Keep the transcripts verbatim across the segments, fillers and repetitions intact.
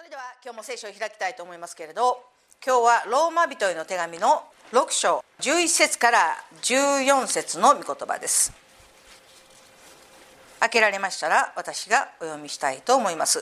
れでは今日も聖書を開きたいと思いますけれど、今日はローマ人への手紙のろく章じゅういち節からじゅうよん節の御言葉です。開けられましたら私がお読みしたいと思います。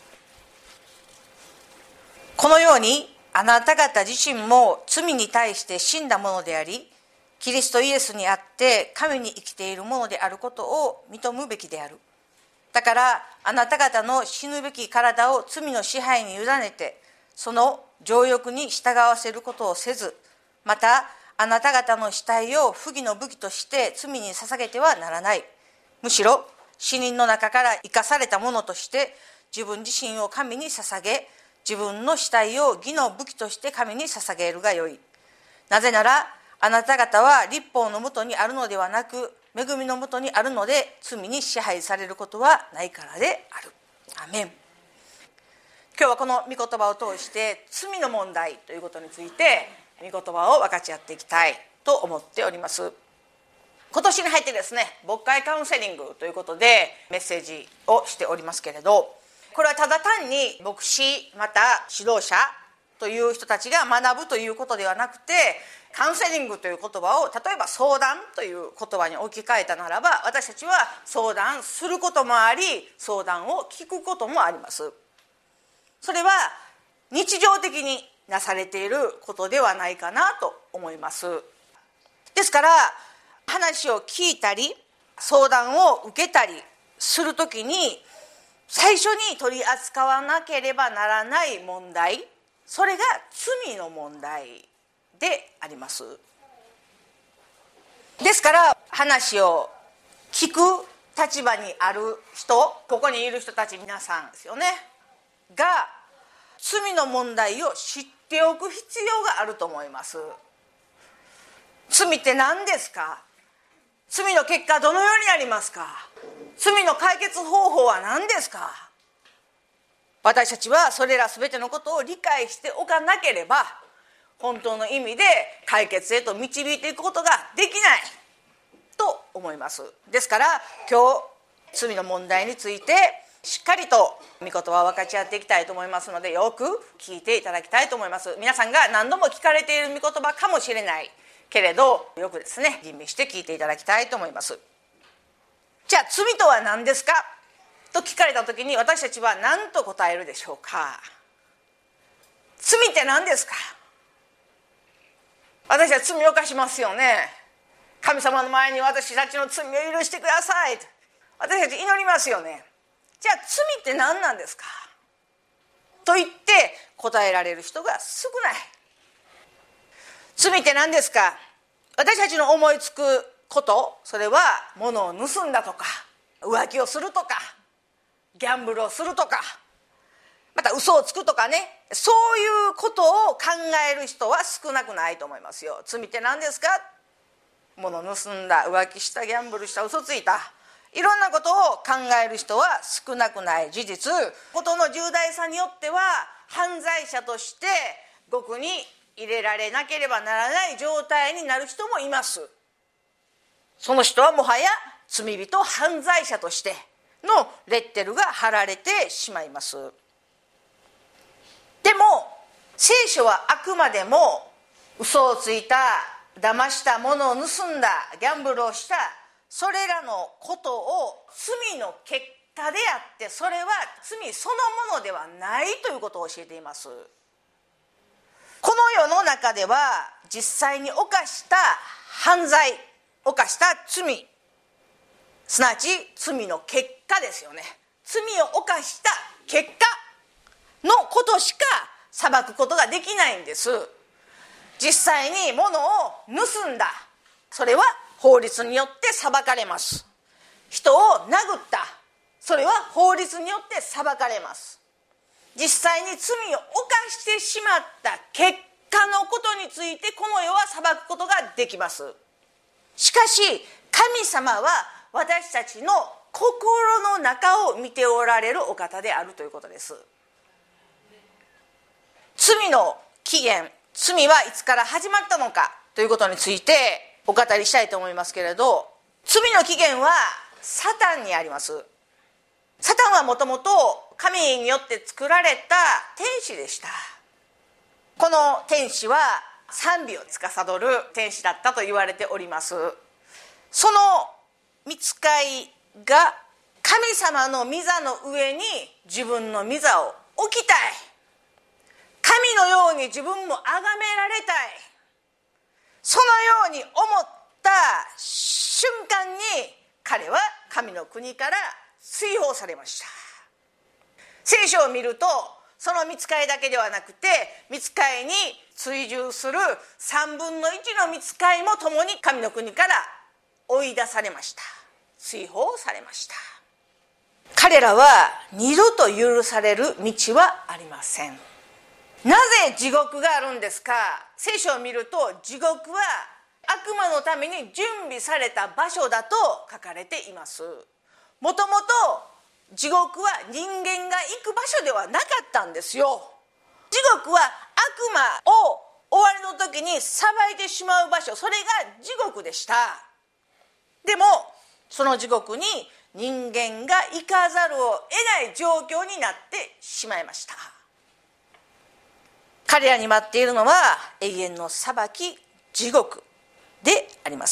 このようにあなた方自身も罪に対して死んだものであり、キリストイエスにあって神に生きているものであることを認むべきである。だからあなた方の死ぬべき体を罪の支配に委ねて、その情欲に従わせることをせず、またあなた方の死体を不義の武器として罪に捧げてはならない。むしろ死人の中から生かされたものとして自分自身を神に捧げ、自分の死体を義の武器として神に捧げるがよい。なぜならあなた方は律法のもとにあるのではなく、恵みのもとにあるので、罪に支配されることはないからである。アメン。今日はこの御言葉を通して罪の問題ということについて御言葉を分かち合っていきたいと思っております。今年に入ってですね、牧会カウンセリングということでメッセージをしておりますけれど、これはただ単に牧師また指導者という人たちが学ぶということではなくて、カウンセリングという言葉を例えば相談という言葉に置き換えたならば、私たちは相談することもあり、相談を聞くこともあります。それは日常的になされていることではないかなと思います。ですから話を聞いたり相談を受けたりするときに、最初に取り扱わなければならない問題、それが罪の問題であります。ですから話を聞く立場にある人、ここにいる人たち皆さんですよねが、罪の問題を知っておく必要があると思います。罪って何ですか？罪の結果どのようになりますか？罪の解決方法は何ですか？私たちはそれら全てのことを理解しておかなければ、本当の意味で解決へと導いていくことができないと思います。ですから今日罪の問題についてしっかりと御言葉を分かち合っていきたいと思いますので、よく聞いていただきたいと思います。皆さんが何度も聞かれている御言葉かもしれないけれど、よくですね吟味して聞いていただきたいと思います。じゃあ罪とは何ですかと聞かれた時に、私たちは何と答えるでしょうか？罪って何ですか？私は罪を犯しますよね。神様の前に私たちの罪を許してくださいと私たち祈りますよね。じゃあ罪って何なんですかと言って答えられる人が少ない。罪って何ですか？私たちの思いつくこと、それは物を盗んだとか浮気をするとかギャンブルをするとか、また嘘をつくとかね、そういうことを考える人は少なくないと思いますよ。罪って何ですか？物を盗んだ、浮気した、ギャンブルした、嘘ついた、いろんなことを考える人は少なくない事実。ことの重大さによっては犯罪者として獄に入れられなければならない状態になる人もいます。その人はもはや罪人、犯罪者としてのレッテルが貼られてしまいます。でも聖書はあくまでも嘘をついた、騙した、物を盗んだ、ギャンブルをした、それらのことを罪の結果であって、それは罪そのものではないということを教えています。この世の中では実際に犯した犯罪、犯した罪、すなわち罪の結果ですよね。罪を犯した結果のことしか裁くことができないんです。実際に物を盗んだ、それは法律によって裁かれます。人を殴った、それは法律によって裁かれます。実際に罪を犯してしまった結果のことについてこの世は裁くことができます。しかし神様は私たちの心の中を見ておられるお方であるということです。罪の起源、罪はいつから始まったのかということについてお語りしたいと思いますけれど、罪の起源はサタンにあります。 サタンはもともと神によって作られた天使でした。この天使は賛美を司る天使だったと言われております。その御使いが神様の御座の上に自分の御座を置きたい、神のように自分も崇められたい、そのように思った瞬間に彼は神の国から追放されました。聖書を見るとその御使いだけではなくて、御使いに追従する三分の一の御使いも共に神の国から追い出されました。追放されました。彼らは二度と許される道はありません。なぜ地獄があるんですか。聖書を見ると地獄は悪魔のために準備された場所だと書かれています。もともと地獄は人間が行く場所ではなかったんですよ。地獄は悪魔を終わりの時に裁いてしまう場所、それが地獄でした。でもその地獄に人間が行かざるを得ない状況になってしまいました。彼らに待っているのは永遠の裁き、地獄であります。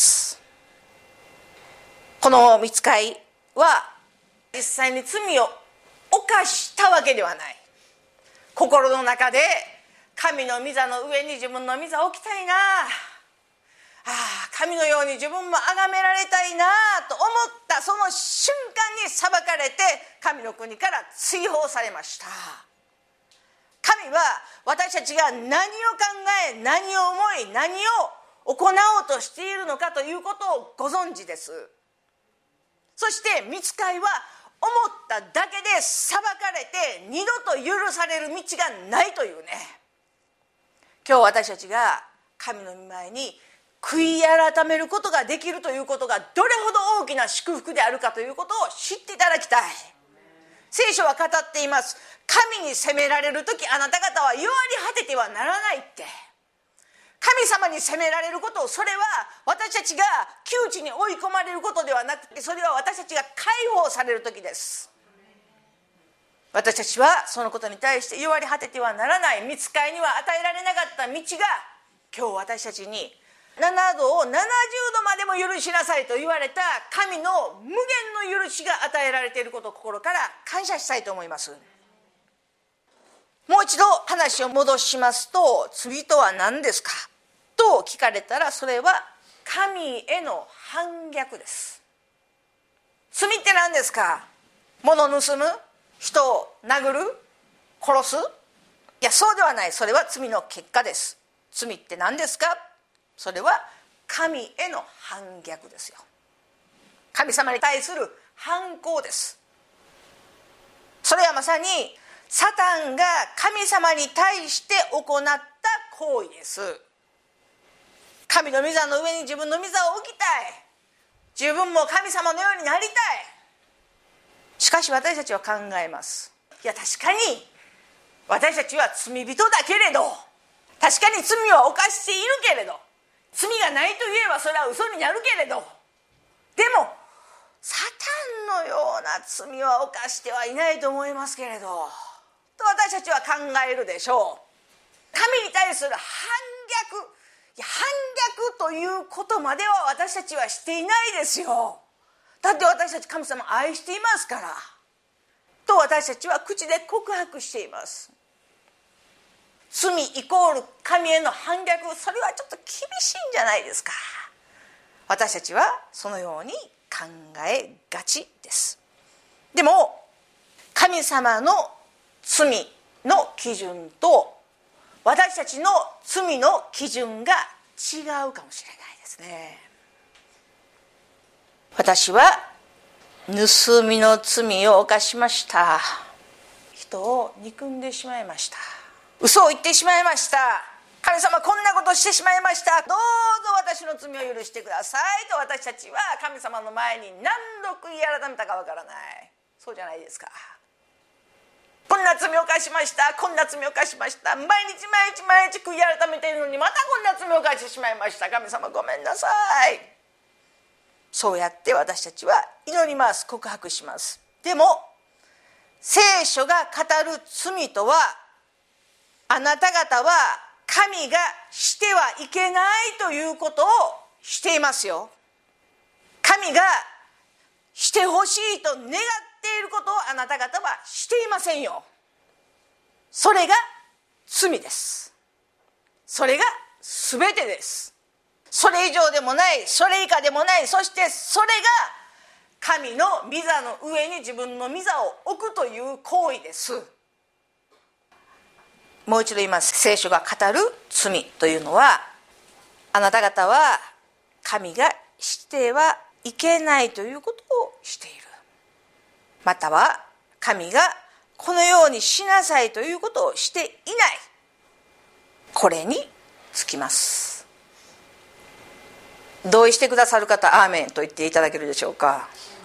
この御使いは実際に罪を犯したわけではない。心の中で神の御座の上に自分の御座を置きたいな、ああ神のように自分も崇められたいなと思ったその瞬間に裁かれて神の国から追放されました。神は私たちが何を考え、何を思い、何を行おうとしているのかということをご存知です。そして御使いは思っただけで裁かれて二度と許される道がないというね。今日私たちが神の御前に悔い改めることができるということがどれほど大きな祝福であるかということを知っていただきたい。聖書は語っています。神に責められるときあなた方は弱り果ててはならないって。神様に責められることを、それは私たちが窮地に追い込まれることではなくて、それは私たちが解放される時です。私たちはそのことに対して弱り果ててはならない。御使いには与えられなかった道が今日私たちにななどをななじゅうどまでも許しなさいと言われた神の無限の許しが与えられていることを心から感謝したいと思います。もう一度話を戻しますと、罪とは何ですかと聞かれたら、それは神への反逆です。罪って何ですか。物を盗む、人を殴る、殺す。いや、そうではない。それは罪の結果です。罪って何ですか。それは神への反逆ですよ。神様に対する反抗です。それはまさにサタンが神様に対して行った行為です。神の御座の上に自分の御座を置きたい、自分も神様のようになりたい。しかし私たちは考えます。いや、確かに私たちは罪人だけれど、確かに罪は犯しているけれど、罪がないと言えばそれは嘘になるけれど、でもサタンのような罪は犯してはいないと思いますけれどと私たちは考えるでしょう。神に対する反逆、いや反逆ということまでは私たちはしていないですよ。だって私たち神様を愛していますからと私たちは口で告白しています。罪イコール神への反逆、それはちょっと厳しいんじゃないですか。私たちはそのように考えがちです。でも神様の罪の基準と私たちの罪の基準が違うかもしれないですね。私は盗みの罪を犯しました。人を憎んでしまいました。嘘を言ってしまいました。神様こんなことしてしまいました、どうぞ私の罪を許してくださいと私たちは神様の前に何度悔い改めたかわからない。そうじゃないですか。こんな罪を犯しました、こんな罪を犯しました、毎日毎日毎日悔い改めているのにまたこんな罪を犯してしまいました、神様ごめんなさい。そうやって私たちは祈ります、告白します。でも聖書が語る罪とは、あなた方は神がしてはいけないということをしていますよ。神がしてほしいと願っていることをあなた方はしていませんよ。それが罪です。それが全てです。それ以上でもない、それ以下でもない、そしてそれが神の御座の上に自分の御座を置くという行為です。もう一度言います。聖書が語る罪というのは、あなた方は神がしてはいけないということをしている、または神がこのようにしなさいということをしていない、これにつきます。同意してくださる方、アーメンと言っていただけるでしょうか。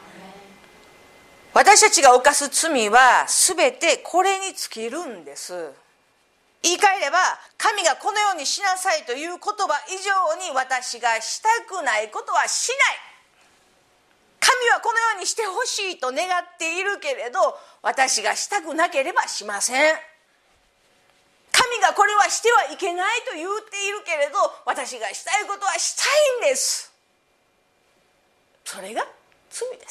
私たちが犯す罪は全てこれに尽きるんです。言い換えれば、神がこのようにしなさいという言葉以上に私がしたくないことはしない。神はこのようにしてほしいと願っているけれど、私がしたくなければしません。神がこれはしてはいけないと言っているけれど、私がしたいことはしたいんです。それが罪です。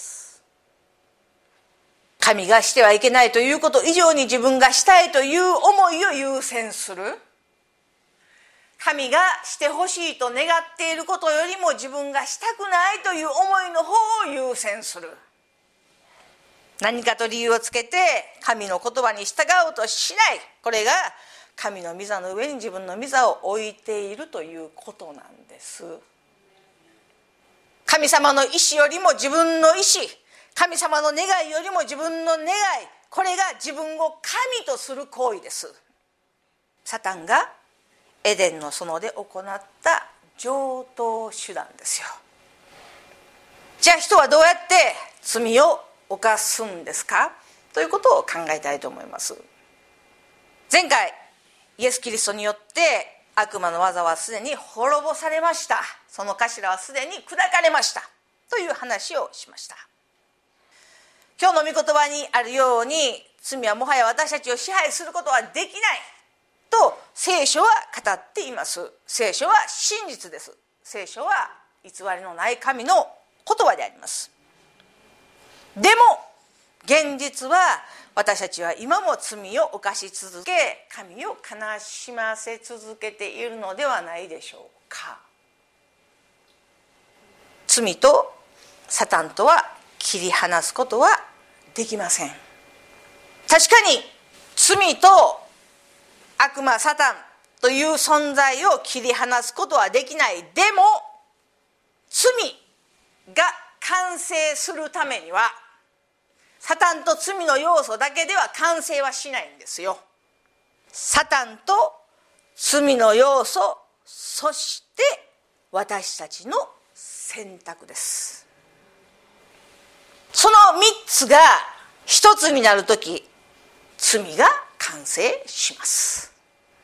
神がしてはいけないということ以上に自分がしたいという思いを優先する。神がしてほしいと願っていることよりも自分がしたくないという思いの方を優先する。何かと理由をつけて神の言葉に従おうとしない。これが神の御座の上に自分の御座を置いているということなんです。神様の意志よりも自分の意志、神様の願いよりも自分の願い、これが自分を神とする行為です。サタンがエデンの園で行った常套手段ですよ。じゃあ人はどうやって罪を犯すんですかということを考えたいと思います。前回イエス・キリストによって悪魔の技はすでに滅ぼされました。その頭はすでに砕かれましたという話をしました。今日の御言葉にあるように、罪はもはや私たちを支配することはできないと聖書は語っています。聖書は真実です。聖書は偽りのない神の言葉であります。でも現実は私たちは今も罪を犯し続け、神を悲しませ続けているのではないでしょうか。罪とサタンとは切り離すことはできません。確かに罪と悪魔サタンという存在を切り離すことはできない。でも罪が完成するためにはサタンと罪の要素だけでは完成はしないんですよ。サタンと罪の要素、そして私たちの選択です。そのみっつが一つになるとき、罪が完成します。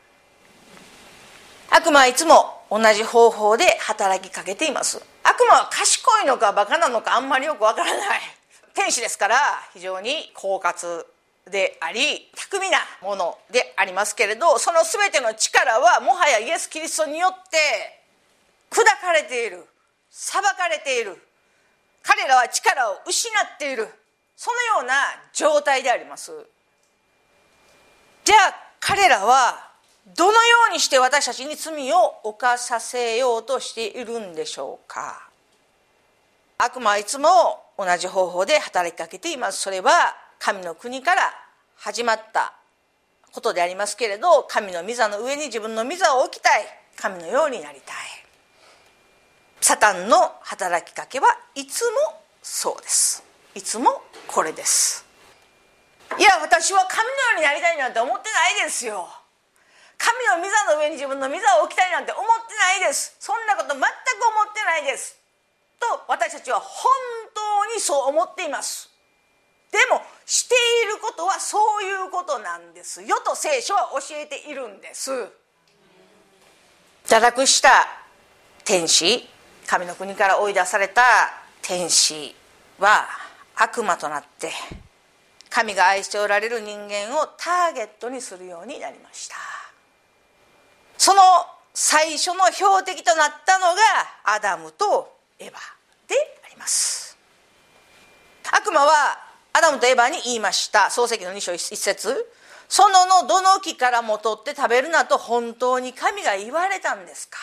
悪魔はいつも同じ方法で働きかけています。悪魔は賢いのかバカなのかあんまりよくわからない。天使ですから非常に狡猾であり巧みなものでありますけれど、その全ての力はもはやイエス・キリストによって砕かれている、裁かれている。彼らは力を失っている、そのような状態であります。じゃあ彼らはどのようにして私たちに罪を犯させようとしているんでしょうか。悪魔はいつも同じ方法で働きかけています。それは神の国から始まったことでありますけれど、神の御座の上に自分の御座を置きたい、神のようになりたい。サタンの働きかけはいつもそうです。いつもこれです。いや私は神のようになりたいなんて思ってないですよ。神の御座の上に自分の御座を置きたいなんて思ってないです。そんなこと全く思ってないですと私たちは本当にそう思っています。でもしていることはそういうことなんですよと聖書は教えているんです。堕落した天使、神の国から追い出された天使は悪魔となって神が愛しておられる人間をターゲットにするようになりました。その最初の標的となったのがアダムとエバであります。悪魔はアダムとエバに言いました。創世記のに章一節、そののどの木からも取って食べるなと本当に神が言われたんですか。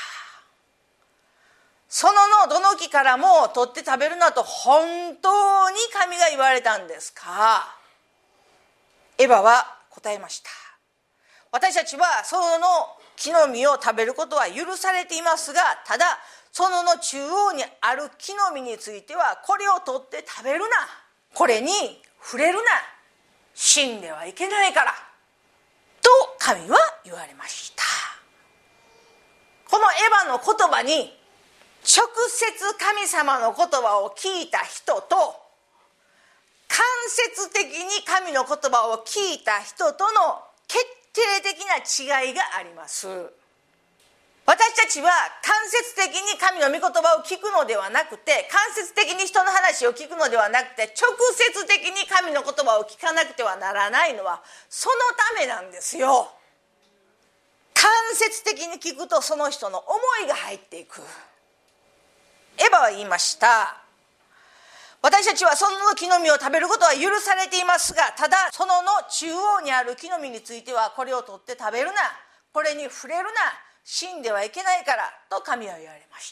そののどの木からも取って食べるなと本当に神が言われたんですか。エバは答えました。私たちはその木の実を食べることは許されていますが、ただそのの中央にある木の実についてはこれを取って食べるな、これに触れるな、死んではいけないからと神は言われました。このエバの言葉に直接神様の言葉を聞いた人と間接的に神の言葉を聞いた人との決定的な違いがあります。私たちは間接的に神の御言葉を聞くのではなくて、間接的に人の話を聞くのではなくて、直接的に神の言葉を聞かなくてはならないのはそのためなんですよ。間接的に聞くとその人の思いが入っていく。エバは言いました。私たちはその木の実を食べることは許されていますが、ただそのの中央にある木の実についてはこれを取って食べるな、これに触れるな、死んではいけないからと神は言われました。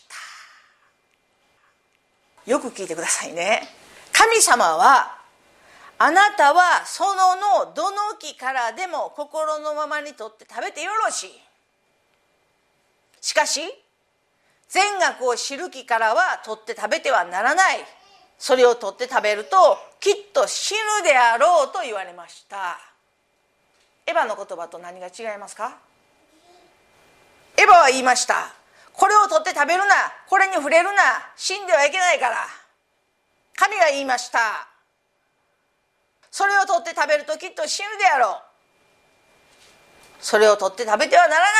よく聞いてくださいね。神様はあなたはそののどの木からでも心のままに取って食べてよろしい。しかし善悪を知る木からは取って食べてはならない。それを取って食べるときっと死ぬであろうと言われました。エバの言葉と何が違いますか。エバは言いました。これを取って食べるな、これに触れるな、死んではいけないから。神が言いました。それを取って食べるときっと死ぬであろう。それを取って食べてはならない。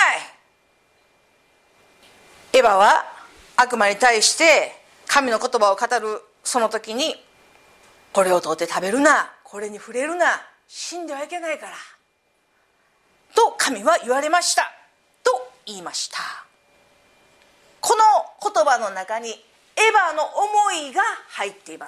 エバは悪魔に対して神の言葉を語るその時に、これを取って食べるな、これに触れるな、死んではいけないからと神は言われましたと言いました。この言葉の中にエバの思いが入っています。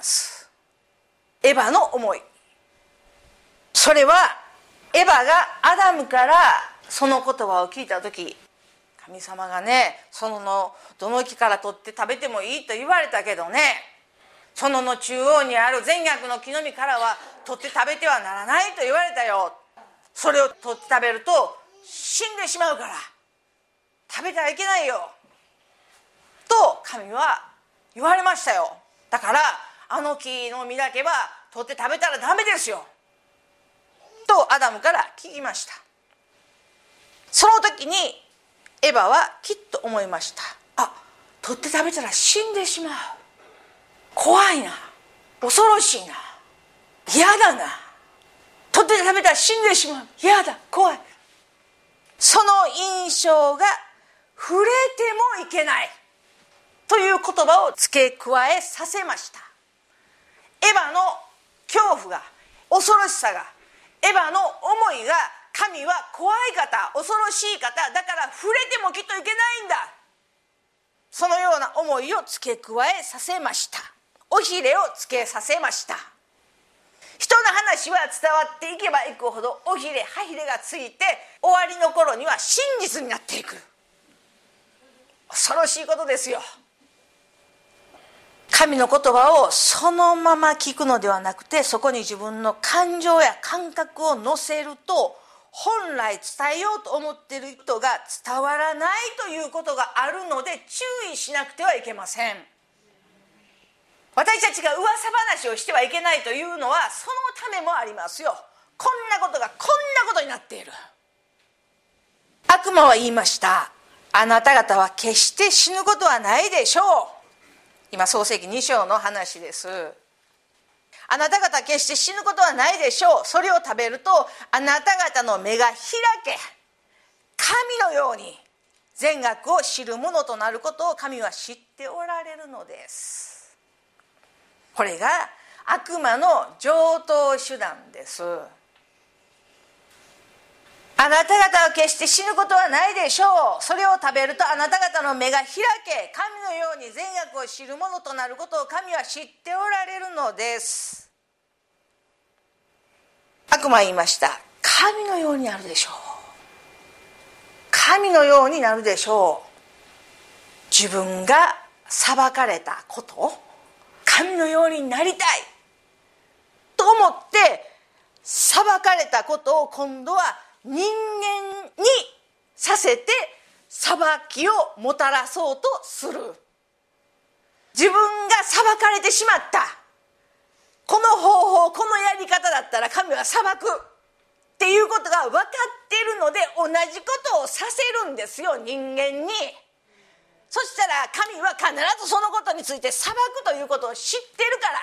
エバの思い、それはエバがアダムからその言葉を聞いた時、神様がね、そののどの木から取って食べてもいいと言われたけどね、そのの中央にある善悪の木の実からは取って食べてはならないと言われたよ。それを取って食べると死んでしまうから食べてはいけないよと神は言われましたよ。だからあの木の実だけは取って食べたらダメですよとアダムから聞きました。その時にエバはきっと思いました。あ、取って食べたら死んでしまう、怖いな、恐ろしいな、嫌だな、取って食べたら死んでしまう、嫌だ、怖い、その印象が触れてもいけないという言葉を付け加えさせました。エバの恐怖が、恐ろしさが、エバの思いが、神は怖い方、恐ろしい方だから触れてもきっといけないんだ、そのような思いを付け加えさせました。尾ひれをつけさせました。人の話は伝わっていけばいくほど尾ひれ歯ひれがついて、終わりの頃には真実になっていく。恐ろしいことですよ。神の言葉をそのまま聞くのではなくて、そこに自分の感情や感覚を乗せると、本来伝えようと思っている人が伝わらないということがあるので、注意しなくてはいけません。私たちが噂話をしてはいけないというのはそのためもありますよ。こんなことがこんなことになっている。悪魔は言いました。あなた方は決して死ぬことはないでしょう。今創世記に章の話です。あなた方は決して死ぬことはないでしょう。それを食べるとあなた方の目が開け、神のように善悪を知るものとなることを神は知っておられるのです。これが悪魔の常套手段です。あなた方は決して死ぬことはないでしょう。それを食べるとあなた方の目が開け、神のように善悪を知るものとなることを神は知っておられるのです。悪魔は言いました。神のようになるでしょう。神のようになるでしょう。自分が裁かれたこと、神のようになりたいと思って裁かれたことを今度は人間にさせて裁きをもたらそうとする。自分が裁かれてしまった、この方法このやり方だったら神は裁くっていうことが分かっているので、同じことをさせるんですよ、人間に。そしたら神は必ずそのことについて裁くということを知ってるから、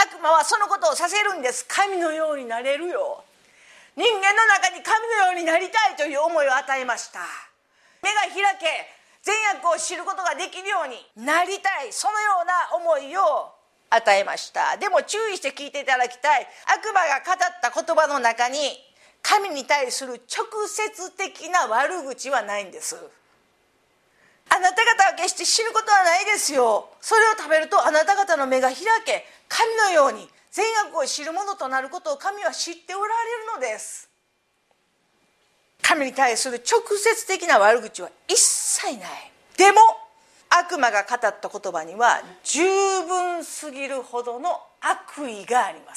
悪魔はそのことをさせるんです。神のようになれるよ、人間の中に神のようになりたいという思いを与えました。目が開け、善悪を知ることができるようになりたい、そのような思いを与えました。でも注意して聞いていただきたい。悪魔が語った言葉の中に神に対する直接的な悪口はないんです。あなた方は決して死ぬことはないですよ。それを食べるとあなた方の目が開け、神のように善悪を知るものとなることを神は知っておられるのです。神に対する直接的な悪口は一切ない。でも悪魔が語った言葉には十分すぎるほどの悪意があります。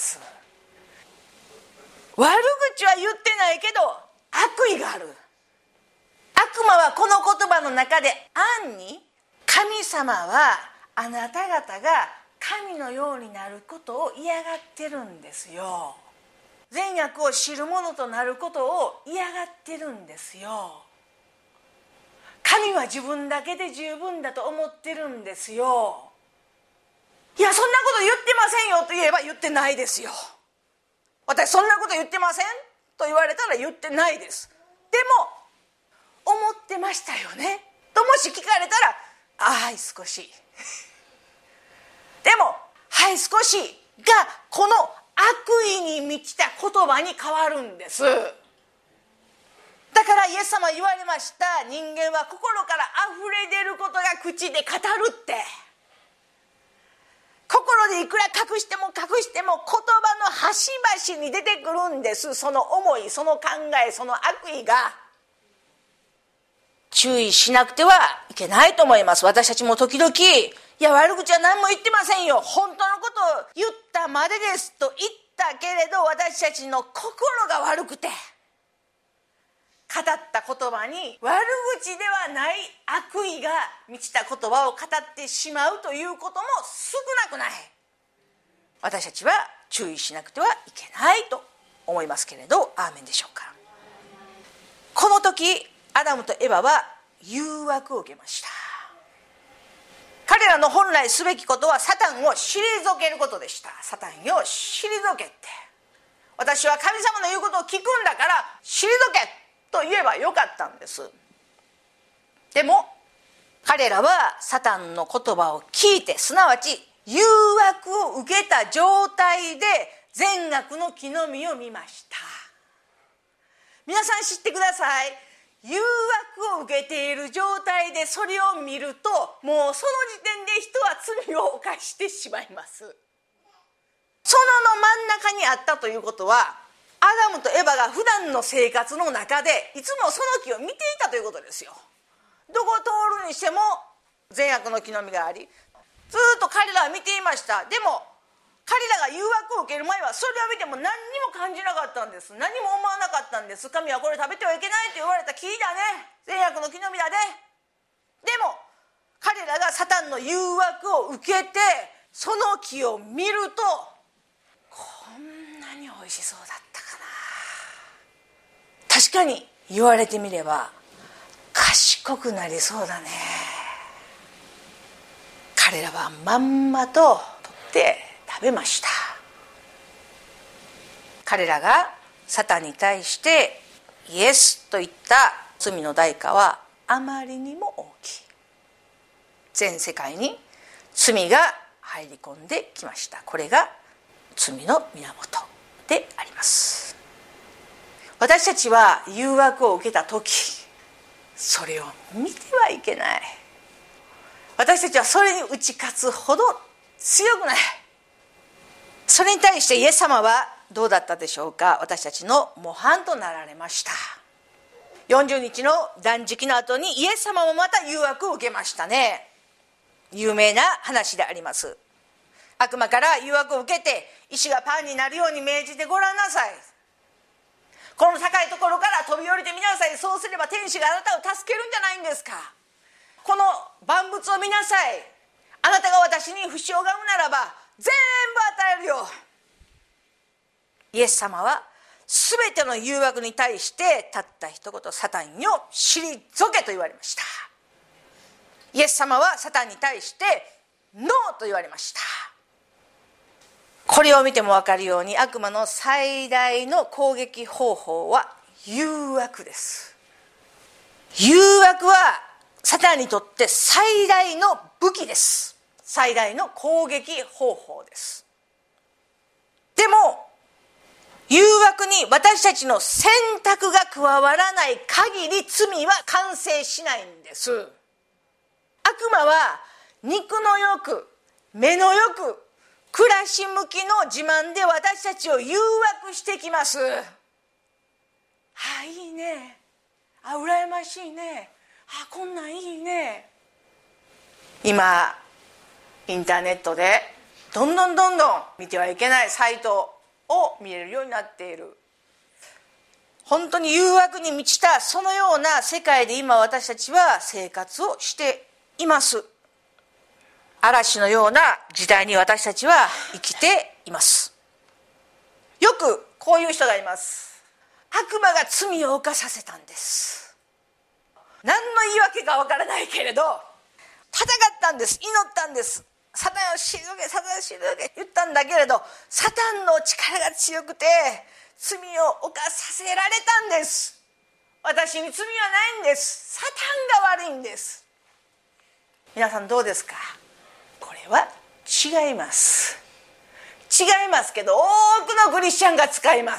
悪口は言ってないけど悪意がある。悪魔はこの言葉の中で暗に、神様はあなた方が神のようになることを嫌がってるんですよ。善悪を知るものとなることを嫌がってるんですよ。神は自分だけで十分だと思ってるんですよ。いや、そんなこと言ってませんよと言えば言ってないですよ。私そんなこと言ってませんと言われたら言ってないです。でも思ってましたよねともし聞かれたら、あ、はい少しでもはい少しがこの悪意に満ちた言葉に変わるんです。だからイエス様は言われました。人間は心から溢れ出ることが口で語るって。心でいくら隠しても隠しても言葉の端々に出てくるんです。その思い、その考え、その悪意が。注意しなくてはいけないと思います。私たちも時々、いや悪口は何も言ってませんよ、本当のことを言ったまでですと言ったけれど、私たちの心が悪くて語った言葉に悪口ではない悪意が満ちた言葉を語ってしまうということも少なくない。私たちは注意しなくてはいけないと思いますけれど、アーメンでしょうか。この時アダムとエバは誘惑を受けました。彼らの本来すべきことはサタンを退けることでした。サタンを退けて、私は神様の言うことを聞くんだから退けと言えばよかったんです。でも彼らはサタンの言葉を聞いて、すなわち誘惑を受けた状態で善悪の木の実を見ました。皆さん知ってください。誘惑を受けている状態でそれを見ると、もうその時点で人は罪を犯してしまいます。その真ん中にあったということは、アダムとエバが普段の生活の中でいつもその木を見ていたということですよ。どこを通るにしても善悪の木の実があり、ずっと彼らは見ていました。でも彼らが誘惑を受ける前はそれを見ても何にも感じなかったんです。何も思わなかったんです。神はこれ食べてはいけないと言われた木だね、善悪の木の実だね。でも彼らがサタンの誘惑を受けてその木を見ると、こんなに美味しそうだったかな。確かに言われてみれば賢くなりそうだね。彼らはまんまと取って食べました。彼らがサタンに対してイエスと言った罪の代価はあまりにも大きい。全世界に罪が入り込んできました。これが罪の源であります。私たちは誘惑を受けた時、それを見てはいけない。私たちはそれに打ち勝つほど強くない。それに対してイエス様はどうだったでしょうか。私たちの模範となられました。よんじゅうにちの断食の後にイエス様もまた誘惑を受けましたね。有名な話であります。悪魔から誘惑を受けて、石がパンになるように命じてごらんなさい。この高いところから飛び降りてみなさい。そうすれば天使があなたを助けるんじゃないんですか。この万物を見なさい。あなたが私に不死をがむならば全部与えるよ。イエス様はすべての誘惑に対してたった一言、サタンよ退けと言われました。イエス様はサタンに対してノーと言われました。これを見ても分かるように、悪魔の最大の攻撃方法は誘惑です。誘惑はサタンにとって最大の武器です。最大の攻撃方法です。でも誘惑に私たちの選択が加わらない限り罪は完成しないんです。悪魔は肉の欲、目の欲、暮らし向きの自慢で私たちを誘惑してきます。あ、いいね。あ、羨ましいね。あ、こんなんいいね。今インターネットでどんどんどんどん見てはいけないサイトを見れるようになっている。本当に誘惑に満ちたそのような世界で今私たちは生活をしています。嵐のような時代に私たちは生きています。よくこういう人がいます。悪魔が罪を犯させたんです。何の言い訳かわからないけれど戦ったんです。祈ったんです。サタンを退け、サタンを退け言ったんだけれど、サタンの力が強くて罪を犯させられたんです。私に罪はないんです。サタンが悪いんです。皆さんどうですか。これは違います。違いますけど、多くのクリスチャンが使います。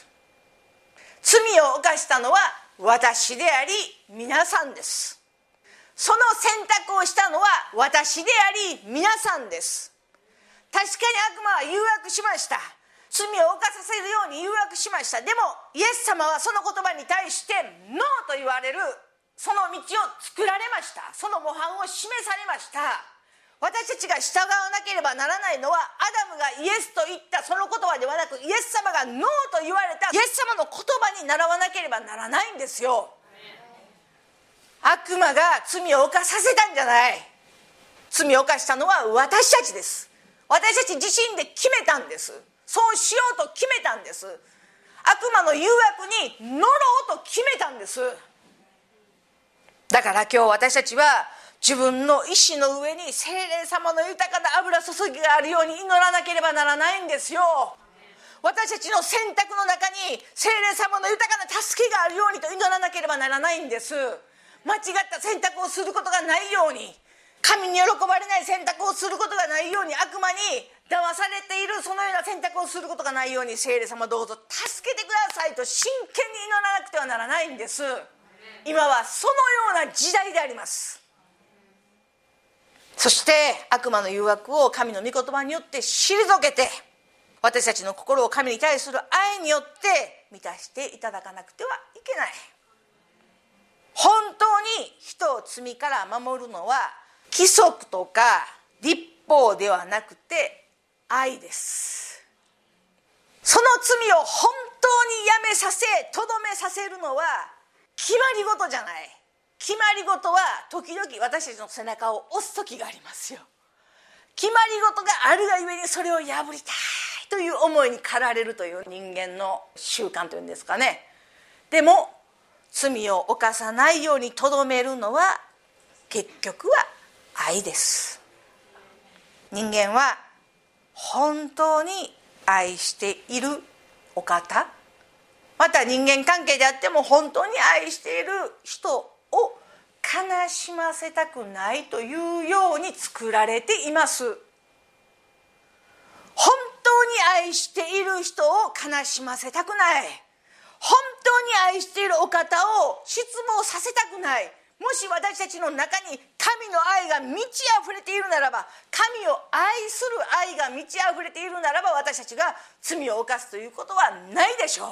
罪を犯したのは私であり皆さんです。その選択をしたのは私であり皆さんです。確かに悪魔は誘惑しました。罪を犯させるように誘惑しました。でもイエス様はその言葉に対してノーと言われるその道を作られました。その模範を示されました。私たちが従わなければならないのは、アダムがイエスと言ったその言葉ではなく、イエス様がノーと言われたイエス様の言葉に習わなければならないんですよ。悪魔が罪を犯させたんじゃない。罪を犯したのは私たちです。私たち自身で決めたんです。そうしようと決めたんです。悪魔の誘惑に乗ろうと決めたんです。だから今日私たちは自分の意志の上に聖霊様の豊かな油注ぎがあるように祈らなければならないんですよ。私たちの選択の中に聖霊様の豊かな助けがあるようにと祈らなければならないんです。間違った選択をすることがないように、神に喜ばれない選択をすることがないように、悪魔に騙されているそのような選択をすることがないように、聖霊様どうぞ助けてくださいと真剣に祈らなくてはならないんです。今はそのような時代であります。そして悪魔の誘惑を神の御言葉によって退けて、私たちの心を神に対する愛によって満たしていただかなくてはいけない。本当に人を罪から守るのは規則とか律法ではなくて愛です。その罪を本当にやめさせ、とどめさせるのは決まり事じゃない。決まり事は時々私たちの背中を押す時がありますよ。決まり事があるがゆえにそれを破りたいという思いに駆られるという人間の習慣というんですかね。でも罪を犯さないようにとどめるのは結局は愛です。人間は本当に愛しているお方、また人間関係であっても本当に愛している人を悲しませたくないというように作られています。 愛している人を悲しませたくない。本当に愛しているお方を失望させたくない。もし私たちの中に神の愛が満ち溢れているならば、神を愛する愛が満ち溢れているならば、私たちが罪を犯すということはないでしょう。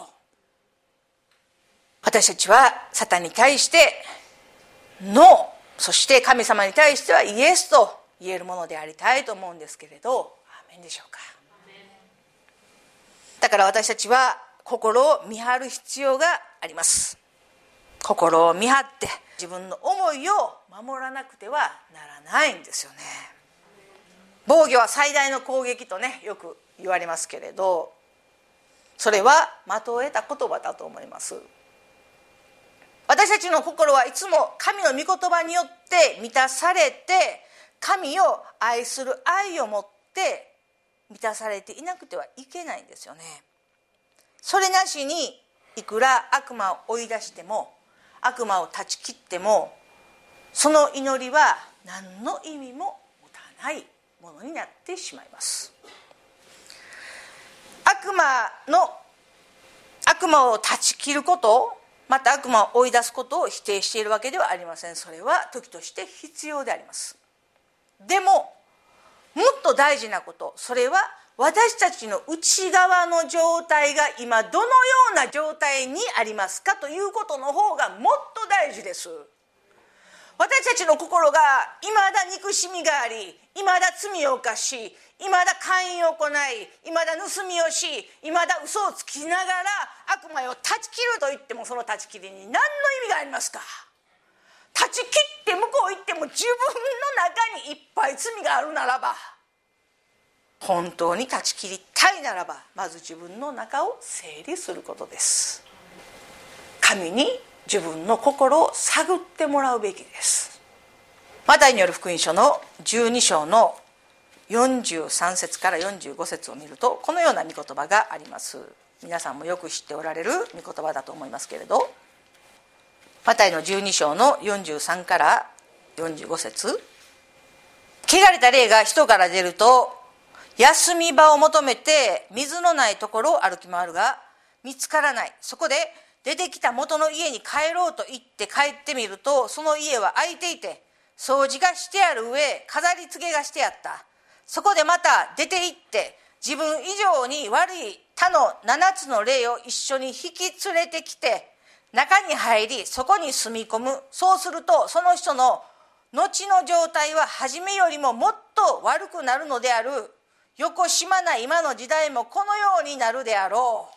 私たちはサタンに対してノー、そして神様に対してはイエスと言えるものでありたいと思うんですけれど、アーメンでしょうか。だから私たちは心を見張る必要があります。心を見張って自分の思いを守らなくてはならないんですよね。防御は最大の攻撃とね、よく言われますけれど、それは的を得た言葉だと思います。私たちの心はいつも神の御言葉によって満たされて、神を愛する愛を持って満たされていなくてはいけないんですよね。それなしにいくら悪魔を追い出しても、悪魔を断ち切っても、その祈りは何の意味も持たないものになってしまいます。悪魔の悪魔を断ち切ること、また悪魔を追い出すことを否定しているわけではありません。それは時として必要であります。でももっと大事なこと、それは私たちの内側の状態が今どのような状態にありますかということの方がもっと大事です。私たちの心がいまだ憎しみがあり、いまだ罪を犯し、いまだ姦淫を行い、いまだ盗みをし、いまだ嘘をつきながら悪魔を断ち切ると言っても、その断ち切りに何の意味がありますか。断ち切って向こう行っても自分の中にいっぱい罪があるならば、本当に断ち切りたいならば、まず自分の中を整理することです。神に自分の心を探ってもらうべきです。マタイによる福音書のじゅうに章のよんじゅうさん節からよんじゅうご節を見ると、このような御言葉があります。皆さんもよく知っておられる御言葉だと思いますけれど、マタイのじゅうに章のよんじゅうさんからよんじゅうご節、汚れた霊が人から出ると、休み場を求めて水のないところを歩き回るが見つからない。そこで出てきた元の家に帰ろうと言って帰ってみると、その家は空いていて掃除がしてある上、飾り付けがしてあった。そこでまた出て行って自分以上に悪い他のななつの霊を一緒に引き連れてきて中に入り、そこに住み込む。そうするとその人の後の状態は初めよりももっと悪くなるのである。よこしまな今の時代もこのようになるであろう。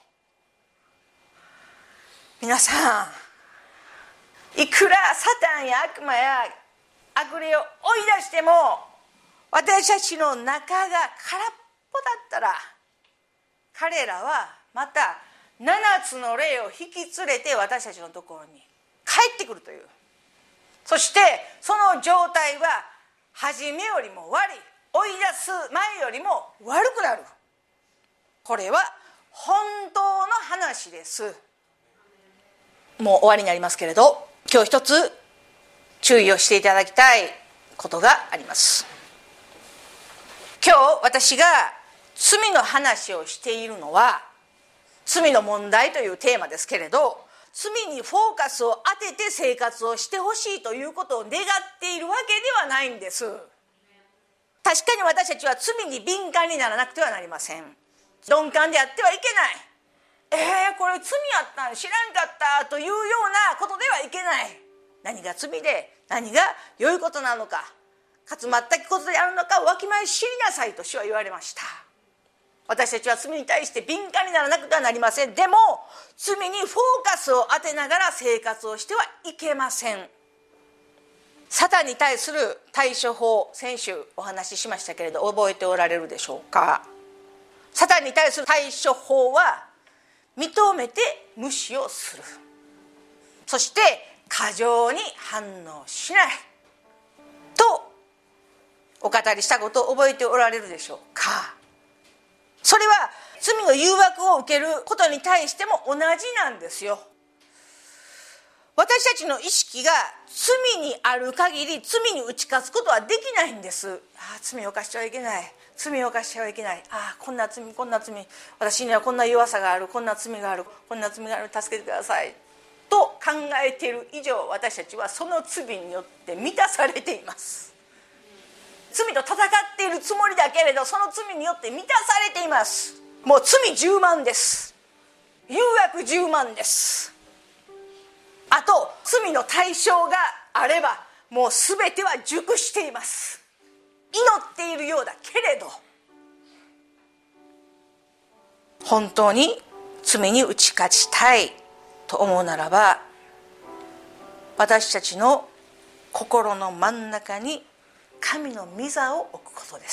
皆さん、いくらサタンや悪魔や悪霊を追い出しても、私たちの中が空っぽだったら、彼らはまたななつの霊を引き連れて私たちのところに帰ってくるという。そしてその状態は初めよりも悪い、追い出す前よりも悪くなる。これは本当の話です。もう終わりになりますけれど、今日一つ注意をしていただきたいことがあります。今日私が罪の話をしているのは、罪の問題というテーマですけれど、罪にフォーカスを当てて生活をしてほしいということを願っているわけではないんです。確かに私たちは罪に敏感にならなくてはなりません。鈍感であってはいけない。えー、これ罪やったん知らんかったというようなことではいけない。何が罪で何が良いことなのか、勝つ全くことであるのかをわきまえ知りなさいと主は言われました。私たちは罪に対して敏感にならなくてはなりません。でも罪にフォーカスを当てながら生活をしてはいけません。サタンに対する対処法、先週お話ししましたけれど、覚えておられるでしょうか。サタンに対する対処法は、認めて無視をする、そして過剰に反応しないとお語りしたことを覚えておられるでしょうか。それは罪の誘惑を受けることに対しても同じなんですよ。 私たちの意識が罪にある限り罪に打ち勝つことはできないんです。ああ、罪を犯してはいけない、罪を犯してはいけない、ああ、こんな罪こんな罪、私にはこんな弱さがある、こんな罪がある、こんな罪がある、助けてくださいと考えている以上、私たちはその罪によって満たされています。罪と戦っているつもりだけれど、その罪によって満たされています。もう罪じゅうまんです。誘惑じゅうまんです。あと罪の対象があればもう全ては熟しています。祈っているようだけれど、本当に罪に打ち勝ちたいと思うならば、私たちの心の真ん中に神の御座を置くことです。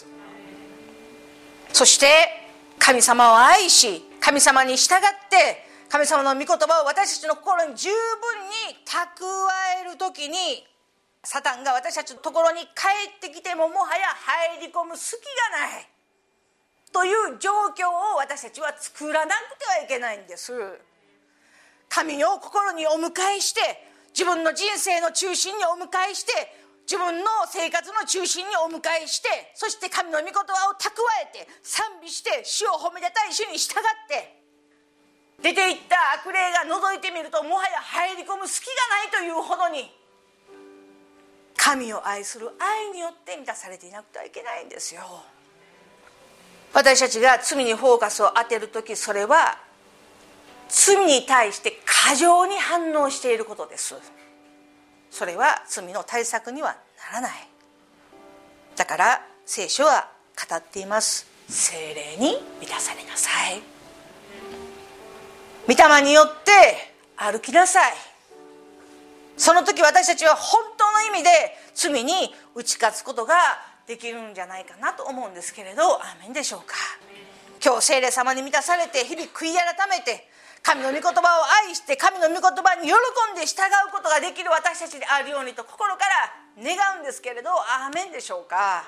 そして神様を愛し、神様に従って神様の御言葉を私たちの心に十分に蓄えるときに、サタンが私たちのところに帰ってきてももはや入り込む隙がないという状況を私たちは作らなくてはいけないんです。神を心にお迎えして、自分の人生の中心にお迎えして、自分の生活の中心にお迎えして、そして神の御言葉を蓄えて賛美して、主を褒めたたい主に従って、出ていった悪霊が覗いてみるともはや入り込む隙がないというほどに、神を愛する愛によって満たされていなくてはいけないんですよ。私たちが罪にフォーカスを当てるとき、それは罪に対して過剰に反応していることです。それは罪の対策にはならない。だから聖書は語っています。聖霊に満たされなさい。御霊によって歩きなさい。その時私たちは本当の意味で罪に打ち勝つことができるんじゃないかなと思うんですけれど、アーメンでしょうか。今日聖霊様に満たされて、日々悔い改めて神の御言葉を愛して、神の御言葉に喜んで従うことができる私たちであるようにと心から願うんですけれど、アーメンでしょうか。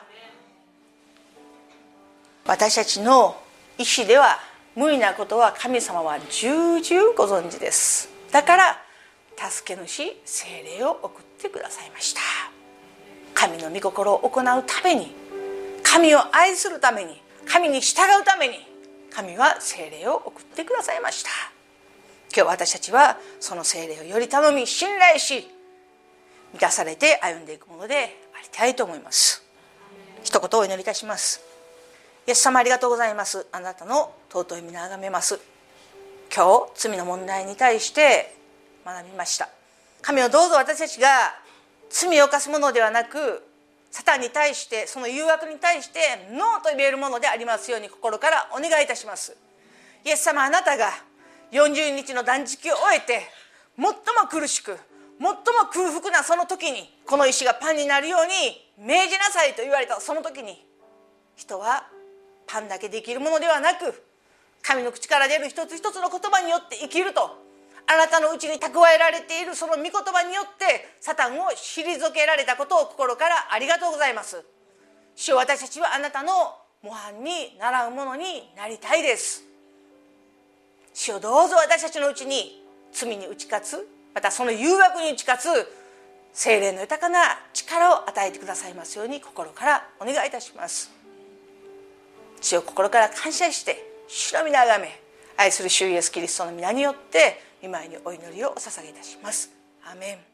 私たちの意志では無理なことは神様は重々ご存知です。だから助け主聖霊を送ってくださいました。神の御心を行うために、神を愛するために、神に従うために、神は聖霊を送ってくださいました。今日私たちはその聖霊をより頼み信頼し、満たされて歩んでいくものでありたいと思います。一言お祈りいたします。イエス様、ありがとうございます。あなたの尊い皆をあがめます。今日罪の問題に対して学びました。神をどうぞ私たちが罪を犯すものではなく、サタンに対して、その誘惑に対してノーと言えるものでありますように心からお願いいたします。イエス様、あなたがよんじゅうにちの断食を終えて最も苦しく最も空腹なその時に、この石がパンになるように命じなさいと言われたその時に、人はパンだけで生きるものではなく、神の口から出る一つ一つの言葉によって生きると、あなたのうちに蓄えられているその御言葉によってサタンを退けられたことを心からありがとうございます。主よ、私たちはあなたの模範に倣うものになりたいです。主よ、どうぞ私たちのうちに罪に打ち勝つ、またその誘惑に打ち勝つ聖霊の豊かな力を与えてくださいますように心からお願いいたします。主よ、心から感謝して主の皆をあがめ、愛する主イエスキリストの皆によって御前にお祈りをお捧げいたします。アーメン。